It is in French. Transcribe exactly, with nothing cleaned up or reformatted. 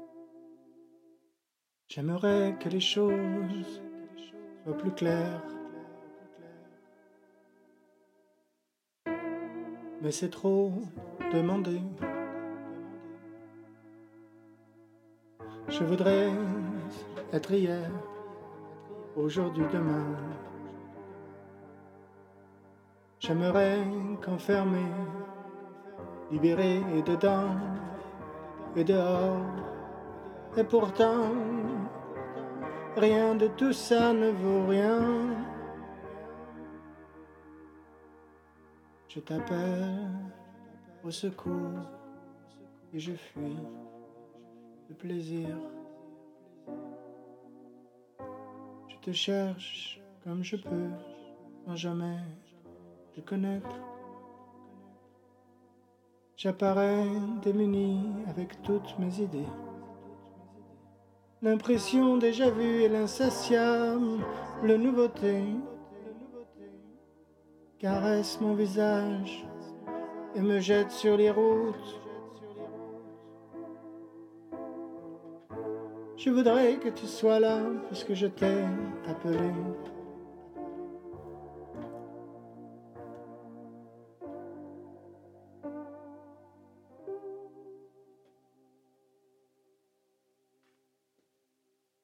J'aimerais que les choses soient plus claires, mais c'est trop demander. Je voudrais être hier, aujourd'hui, demain. J'aimerais qu'enfermé, libéré et dedans et dehors. Et pourtant, rien de tout ça ne vaut rien. Je t'appelle au secours et je fuis le plaisir. Je te cherche comme je peux, sans jamais te connaître. J'apparais démuni avec toutes mes idées. L'impression déjà vue et l'insatiable nouveauté caresse mon visage et me jette sur les routes. Je voudrais que tu sois là puisque je t'ai appelé.